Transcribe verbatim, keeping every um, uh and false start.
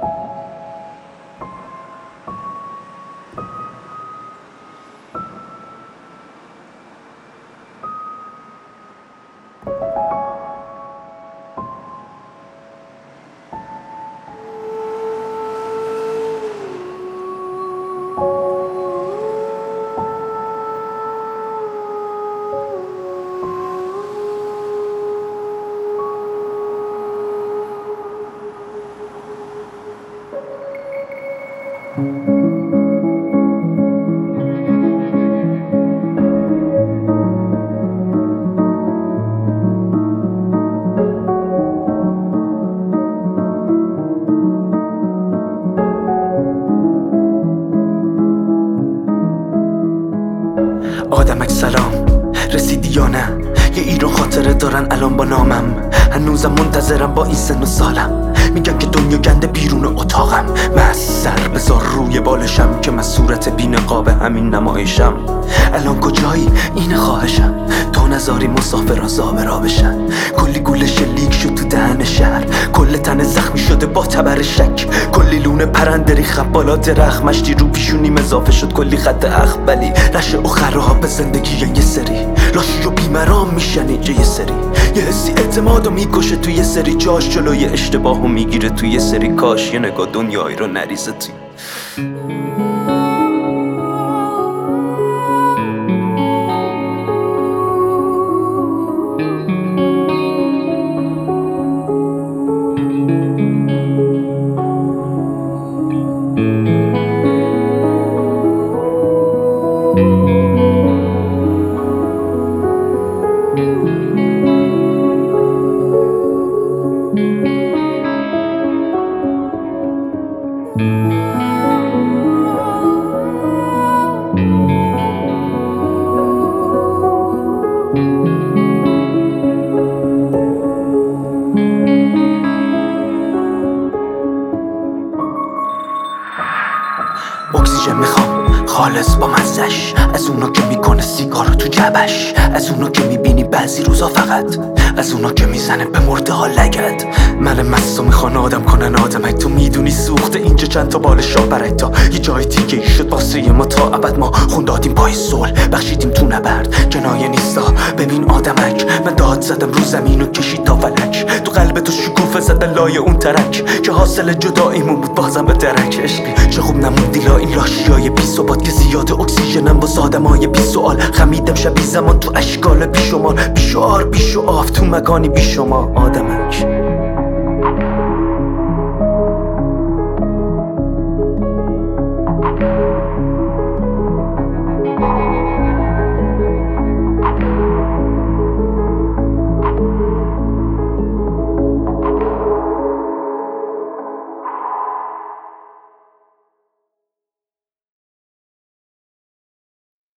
آدمک سلام، رسیدی یا نه؟ یه ایران خاطره دارن الان با نامم. هنوزم منتظرم با این سن و سالم. میگن که دنیا گنده بیرون اتاقم. من از سر بذار روی بالشم که من صورت بی نقاب همین نمایشم. الان کجایی؟ اینه خواهشم، تا نذاری مسافران زابرا بشن. کلی گوله شلیک شد تو دهن شهر، کل تن زخمی شده با تبر شک. کلی لونه پرنده ریخت بالا درخت، مشتی رو پیشونیم اضافه شد کلی خط اخبلی. رشه و خراب به زندگی یه سری لاشی و بیمرام میشن اینجا یه سری. یه حسی اعتمادو میکشه توی یه سری جاش، جلوی اشتباهو میگیره توی یه سری کاش. یه نگاه دنیایی رو نریزه توی اکسیژن میخوام خالص با مزش، از اونا که میکنه سیگارو تو جبش، از اونا که میبینی بعضی روزا فقط، از اونا که میزنه به مرده ها لگد. من مستو میخوان آدم کنن آدمک، تو میدونی سوخته اینجا چند تا بال شاه برای تا یه جای دیگه ای شد واسه ما. تا ابد ما خون دادیم پای صلح، بخشیدیم تو نبرد کنایه نیستا. ببین آدمک، من داد زدم رو زمین و کشید تا فلک، تو قلب تو شکوفه زدن لای اون ترک که حاصل جداییمون بود بازم به درک. عشقی چه خوب نموندی لا این لاشیای بی ثبات که زیاد اکسیژنم واسه آدمای بی سوال. خمیدم شبیه زمان تو اشکال بی شمار، بی شعار بی شعاف تو مکانی بی شما. آدمک